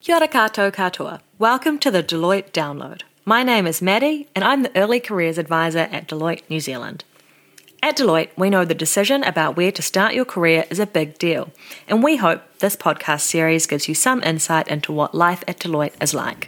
Kia ora koutou katoa. Welcome to the Deloitte Download. My name is Maddie, and I'm the Early Careers Advisor at Deloitte New Zealand. At Deloitte, we know the decision about where to start your career is a big deal, and we hope this podcast series gives you some insight into what life at Deloitte is like.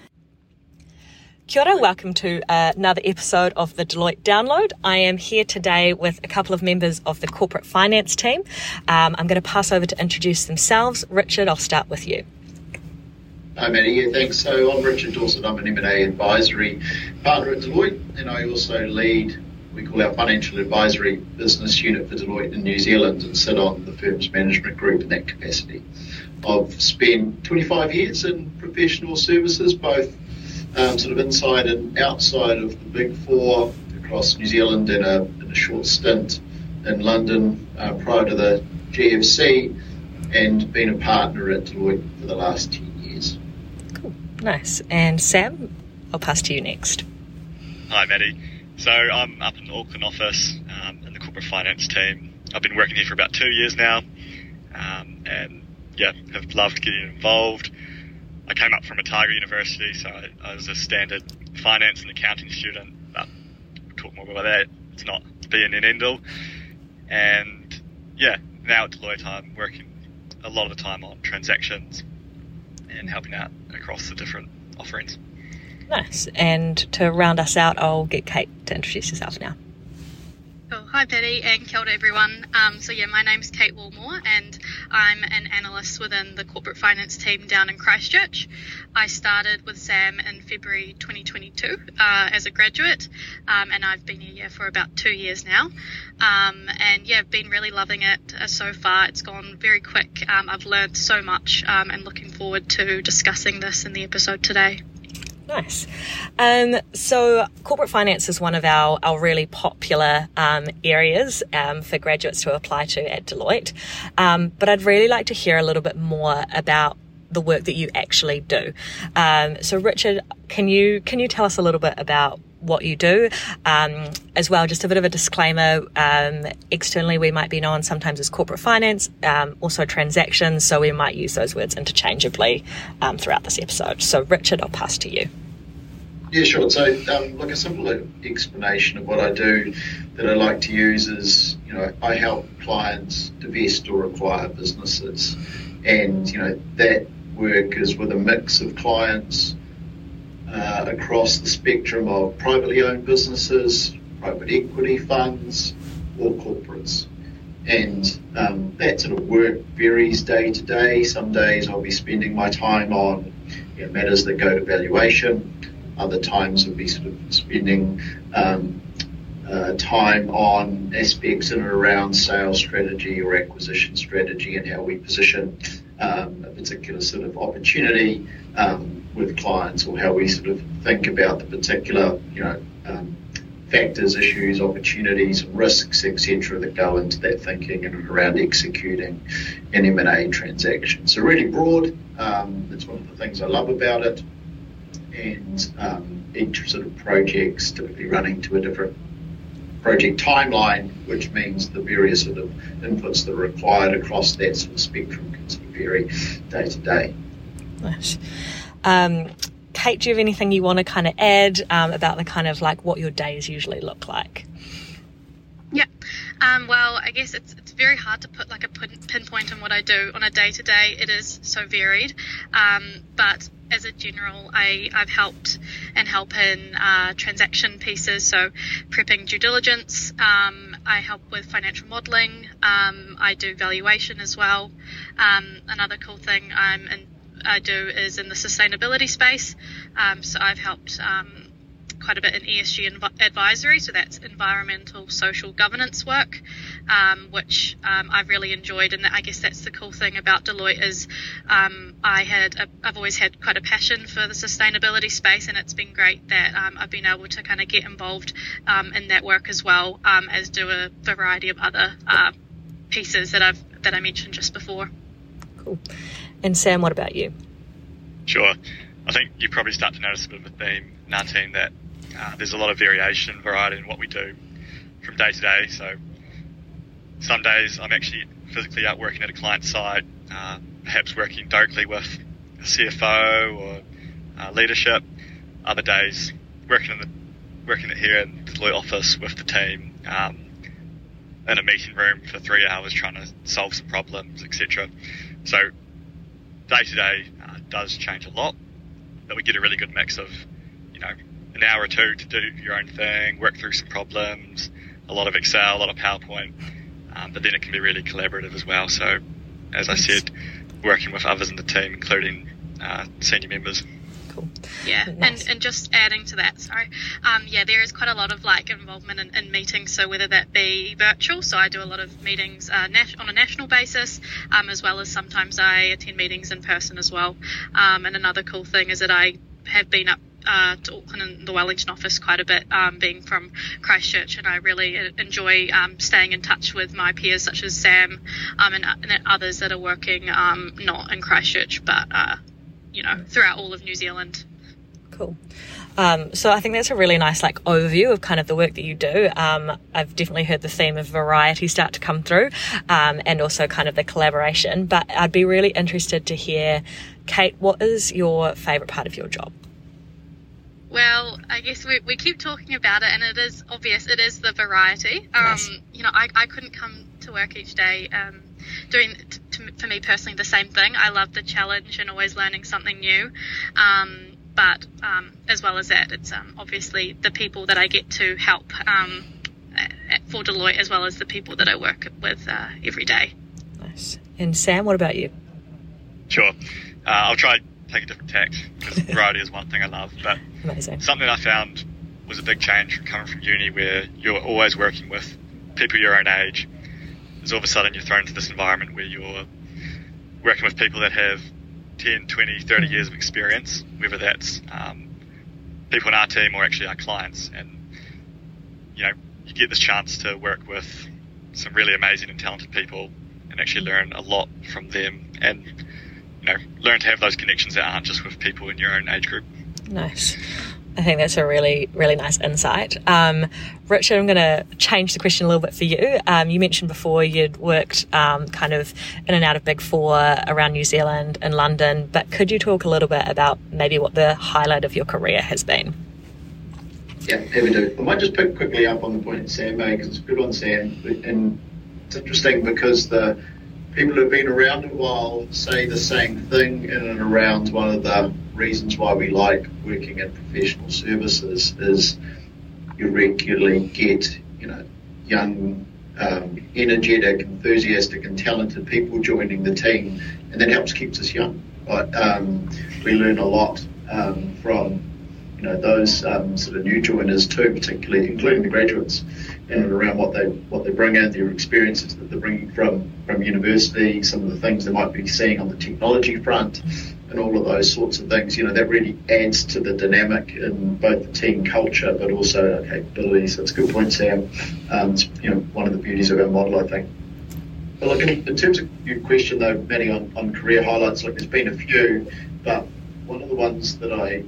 Kia ora, welcome to another episode of the Deloitte Download. I am here today with a couple of members of the corporate finance team. I'm going to pass over to introduce themselves. Richard, I'll start with you. Hi, Maddie. Yeah, thanks. So I'm Richard Dorset. I'm an M&A advisory partner at Deloitte, and I also lead, we call our financial advisory business unit for Deloitte in New Zealand, and sit on the firm's management group in that capacity. I've spent 25 years in professional services, both sort of inside and outside of the Big Four across New Zealand, and a short stint in London prior to the GFC, and been a partner at Deloitte for the last 10 years. Cool. Nice. And Sam, I'll pass to you next. Hi, Maddie. So I'm up in the Auckland office in the corporate finance team. I've been working here for about 2 years now, and have loved getting involved. I came up from Otago University, so I was a standard finance and accounting student, but we'll talk more about that. It's not being an end-all. And now at Deloitte I'm working a lot of the time on transactions and helping out across the different offerings. Nice. And to round us out, I'll get Kate to introduce herself now. Cool. Hi, Patty, and kia ora, everyone. My name's Kate Woolmore, and I'm an analyst within the corporate finance team down in Christchurch. I started with Sam in February 2022 as a graduate, and I've been here for about 2 years now. I've been really loving it so far. It's gone very quick. I've learned so much, and looking forward to discussing this in the episode today. Nice. So corporate finance is one of our really popular areas for graduates to apply to at Deloitte. But I'd really like to hear a little bit more about the work that you actually do. So Richard, can you tell us a little bit about what you do? As well, just a bit of a disclaimer, externally we might be known sometimes as corporate finance, also transactions, so we might use those words interchangeably throughout this episode. So Richard, I'll pass to you. Yeah, sure. So a simple explanation of what I do that I like to use is, I help clients divest or acquire businesses, and that work is with a mix of clients across the spectrum of privately owned businesses, private equity funds, or corporates. And that sort of work varies day to day. Some days I'll be spending my time on matters that go to valuation. Other times I'll be sort of spending time on aspects in and around sales strategy or acquisition strategy, and how we position a particular sort of opportunity with clients, or how we sort of think about the particular factors, issues, opportunities, risks, etc., that go into that thinking and around executing an M&A transaction. So really broad. That's one of the things I love about it. And each sort of project's typically running to a different project timeline, which means the various sort of inputs that are required across that sort of spectrum can sort of vary day to day. Nice. Kate, do you have anything you want to kind of add about the kind of like what your days usually look like? Yeah. Well, I guess it's very hard to put like a pinpoint on what I do on a day-to-day. It is so varied. But as a general, I've helped and help in transaction pieces, so prepping due diligence. I help with financial modelling. I do valuation as well. Another cool thing I do is in the sustainability space. So I've helped quite a bit in ESG advisory, so that's environmental, social governance work, which I've really enjoyed. And I guess that's the cool thing about Deloitte is I've always had quite a passion for the sustainability space, and it's been great that I've been able to kind of get involved in that work as well, as do a variety of other pieces that I mentioned just before. Cool. And Sam, what about you? Sure. I think you probably start to notice a bit of a theme in our team that there's a lot of variation, variety in what we do from day to day. So some days I'm actually physically out working at a client site, perhaps working directly with a CFO or leadership. Other days working it here in the Deloitte office with the team, in a meeting room for 3 hours trying to solve some problems, etc. So day to day does change a lot, but we get a really good mix of, an hour or two to do your own thing, work through some problems, a lot of Excel, a lot of PowerPoint, but then it can be really collaborative as well. So as I said, working with others in the team, including senior members. Cool. Yeah, Nice. and just adding to that, there is quite a lot of involvement in meetings. So whether that be virtual, so I do a lot of meetings on a national basis, as well as sometimes I attend meetings in person as well. And another cool thing is that I have been up to Auckland and the Wellington office quite a bit, being from Christchurch, and I really enjoy staying in touch with my peers such as Sam and others that are working not in Christchurch but throughout all of New Zealand. Cool. So I think that's a really nice overview of kind of the work that you do. I've definitely heard the theme of variety start to come through, and also kind of the collaboration. But I'd be really interested to hear, Kate, what is your favourite part of your job? Well, I guess we keep talking about it, and it is obvious. It is the variety. Nice. I couldn't come to work each day doing, for me personally, the same thing. I love the challenge and always learning something new. But as well as that, it's obviously the people that I get to help for Deloitte, as well as the people that I work with every day. Nice. And Sam, what about you? Sure. I'll try take a different tact, because variety is one thing I love, but Amazing. something I found was a big change from coming from uni, where you're always working with people your own age. Is all of a sudden you're thrown into this environment where you're working with people that have 10, 20, 30 years of experience, whether that's people in our team or actually our clients. And, you get this chance to work with some really amazing and talented people and actually learn a lot from them, and, learn to have those connections that aren't just with people in your own age group. Nice. I think that's a really, really nice insight. Richard, I'm going to change the question a little bit for you. You mentioned before you'd worked kind of in and out of Big Four around New Zealand and London, but could you talk a little bit about maybe what the highlight of your career has been? Yeah, happy to. I might just pick quickly up on the point Sam made, because it's good on Sam. And it's interesting because the people who've been around a while say the same thing in and around one of the reasons why we like working in professional services is you regularly get, young, energetic, enthusiastic and talented people joining the team, and that helps keep us young. But we learn a lot from those sort of new joiners too, particularly including the graduates, in and around what they bring in, their experiences that they're bringing from university, some of the things they might be seeing on the technology front, and all of those sorts of things. That really adds to the dynamic in both the team culture, but also our capabilities. That's a good point, Sam. It's one of the beauties of our model, I think. But look, in terms of your question though, Maddie, on career highlights, look, there's been a few, but one of the ones that I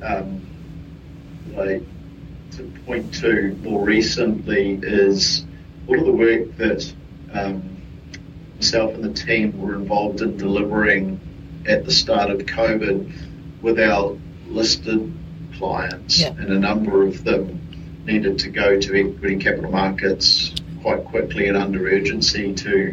to point to more recently is all of the work that myself and the team were involved in delivering at the start of COVID with our listed clients. Yeah. And a number of them needed to go to equity capital markets quite quickly and under urgency to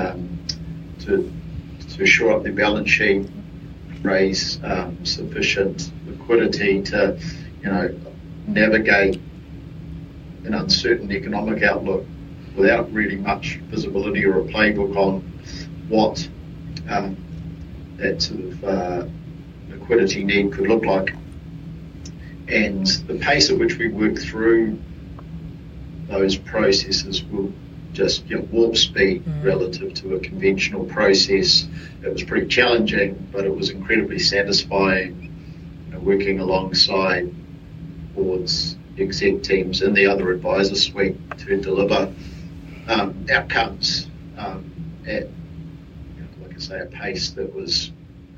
shore up their balance sheet, raise sufficient liquidity to navigate an uncertain economic outlook without really much visibility or a playbook on what that sort of liquidity need could look like. And the pace at which we work through those processes will just warp speed relative to a conventional process. It was pretty challenging, but it was incredibly satisfying, working alongside boards, exec teams and the other advisor suite to deliver outcomes at, like I say, a pace that was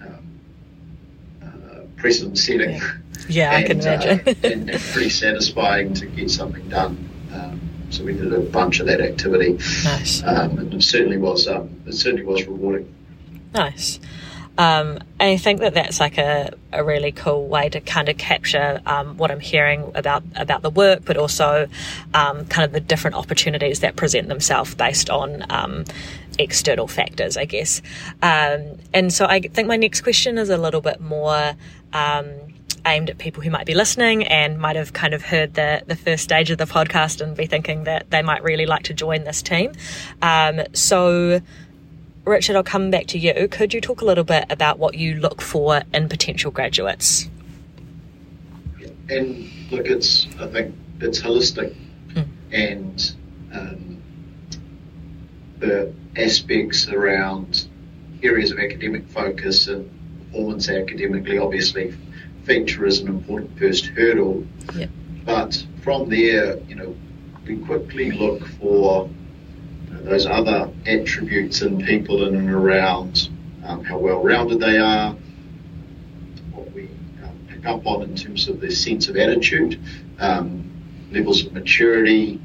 precedent setting. Yeah, I can imagine. and pretty satisfying to get something done. So we did a bunch of that activity. Nice. And it certainly was rewarding. Nice. And I think that that's like a really cool way to kind of capture what I'm hearing about the work, but also kind of the different opportunities that present themselves based on external factors, I guess. And so I think my next question is a little bit more aimed at people who might be listening and might have kind of heard the first stage of the podcast and be thinking that they might really like to join this team. So Richard, I'll come back to you. Could you talk a little bit about what you look for in potential graduates? And look, I think it's holistic, and the aspects around areas of academic focus and performance academically obviously feature as an important first hurdle. Yep. But from there, we quickly look for those other attributes in people in and around how well-rounded they are, what we pick up on in terms of their sense of attitude, levels of maturity,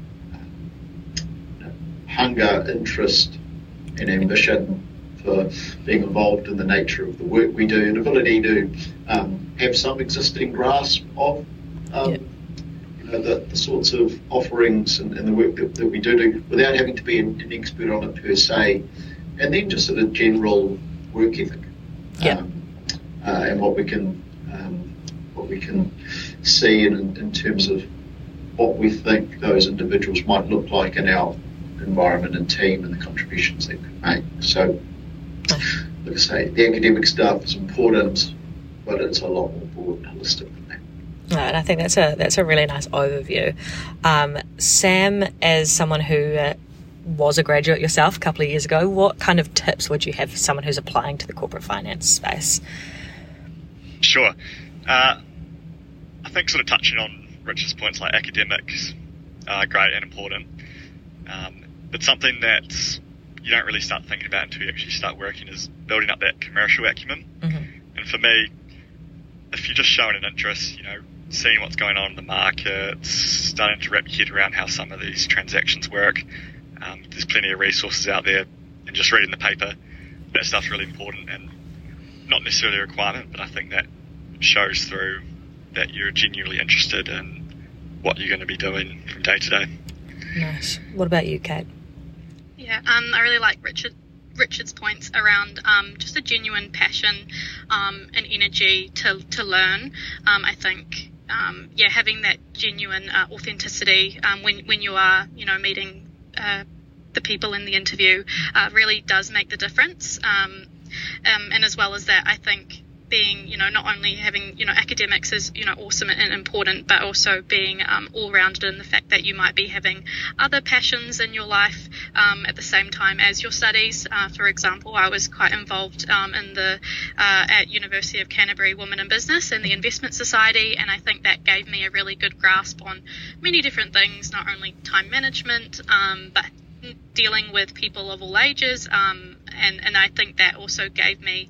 hunger, interest, and ambition for being involved in the nature of the work we do, and ability to have some existing grasp of the sorts of offerings and the work that we do without having to be an expert on it per se, and then just sort of general work ethic, and what we can see in terms of what we think those individuals might look like in our environment and team and the contributions they could make. So, like I say, the academic stuff is important, but it's a lot more broad and holistic than that. And I think that's a really nice overview. Sam, as someone who was a graduate yourself a couple of years ago, what kind of tips would you have for someone who's applying to the corporate finance space? Sure. I think sort of touching on Richard's points, like academics are great and important, but something that you don't really start thinking about until you actually start working is building up that commercial acumen. Mm-hmm. And for me, if you're just showing an interest, seeing what's going on in the market, starting to wrap your head around how some of these transactions work, there's plenty of resources out there, and just reading the paper, that stuff's really important and not necessarily a requirement, but I think that shows through that you're genuinely interested in what you're going to be doing from day to day. Nice. What about you, Kate? Yeah, I really like Richard's points around just a genuine passion and energy to learn. I think having that genuine authenticity when you are meeting the people in the interview really does make the difference. And as well as that, I think being not only having academics is awesome and important, but also being all-rounded in the fact that you might be having other passions in your life at the same time as your studies. For example, I was quite involved in the at University of Canterbury Women in Business and the Investment Society, and I think that gave me a really good grasp on many different things, not only time management but dealing with people of all ages, and I think that also gave me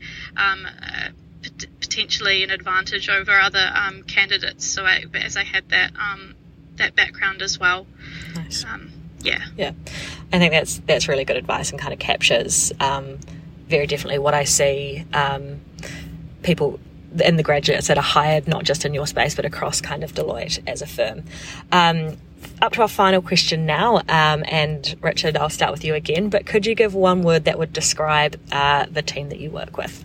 potentially an advantage over other candidates. So as I had that background as well. Nice. Yeah. I think that's really good advice and kind of captures very definitely what I see people in the graduates that are hired, not just in your space, but across kind of Deloitte as a firm. Up to our final question now, and Richard, I'll start with you again, but could you give one word that would describe the team that you work with?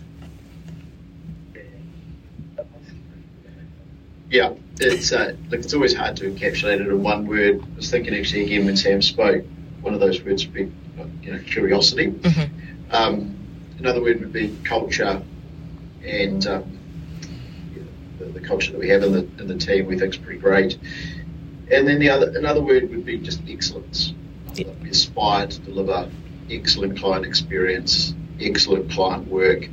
Yeah, it's always hard to encapsulate it in one word. I was thinking actually again when Sam spoke, one of those words would be curiosity. Mm-hmm. Another word would be culture, and the culture that we have in the team we think is pretty great. And then another word would be just excellence. Yeah. We aspire to deliver excellent client experience, excellent client work.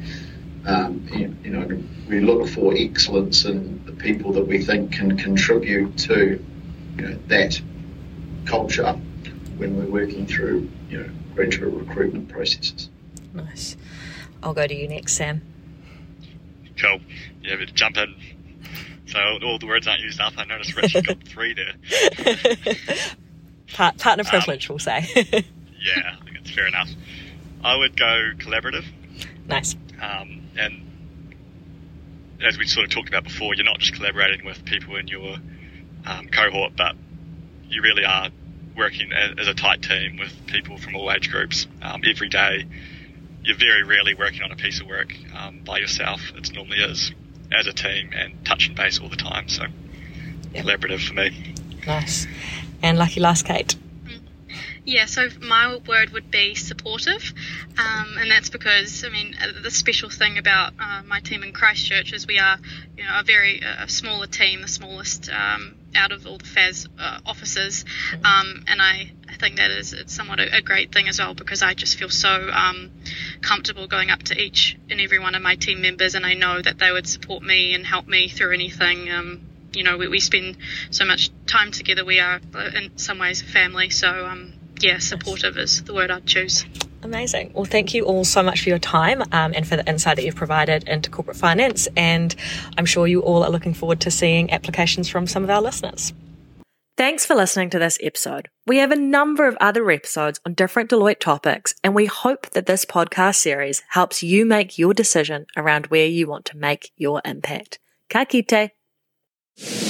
We look for excellence in the people that we think can contribute to that culture when we're working through graduate recruitment processes. Nice. I'll go to you next, Sam. Cool. Yeah, but jump in. So all the words aren't used up. I noticed Richard got 3 there. Partner privilege, we'll say. Yeah, I think it's fair enough. I would go collaborative. Nice. And as we sort of talked about before, you're not just collaborating with people in your cohort, but you really are working as a tight team with people from all age groups every day. You're very rarely working on a piece of work by yourself. It's normally as a team and touching base all the time. So collaborative for me. Nice. And lucky last, Kate. Yeah, so my word would be supportive, and that's because, I mean, the special thing about my team in Christchurch is we are, a smaller team, the smallest out of all the FAS officers, and I think that it's somewhat a great thing as well, because I just feel so comfortable going up to each and every one of my team members, and I know that they would support me and help me through anything. We spend so much time together. We are in some ways a family, so supportive is the word I'd choose. Amazing. Well, thank you all so much for your time and for the insight that you've provided into corporate finance. And I'm sure you all are looking forward to seeing applications from some of our listeners. Thanks for listening to this episode. We have a number of other episodes on different Deloitte topics, and we hope that this podcast series helps you make your decision around where you want to make your impact. Ka kite.